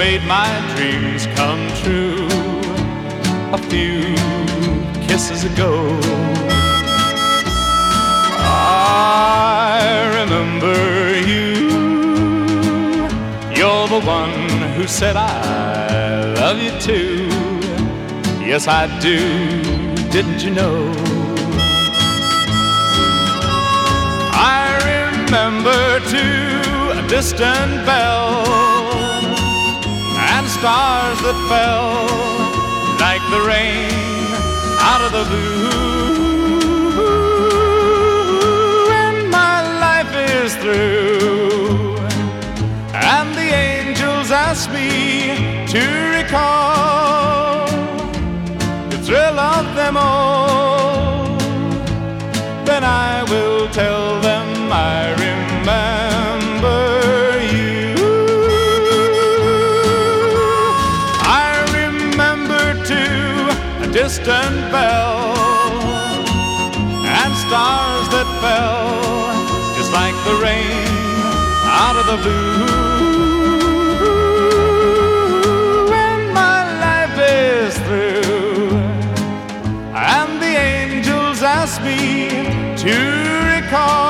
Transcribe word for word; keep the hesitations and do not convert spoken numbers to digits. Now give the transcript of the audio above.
made my dreams come true a few kisses ago. I remember you. You're the one who said I love you too. Yes, I do, didn't you know? I remember too a distant bell and stars that fell like the rain out of the blue. And my life is through, and the angels ask me to recall the thrill of them all. Then I will tell them I remember you. I remember too a distant bell and stars that fell just like the rain out of the blue. When my life is through and the angels ask me to recall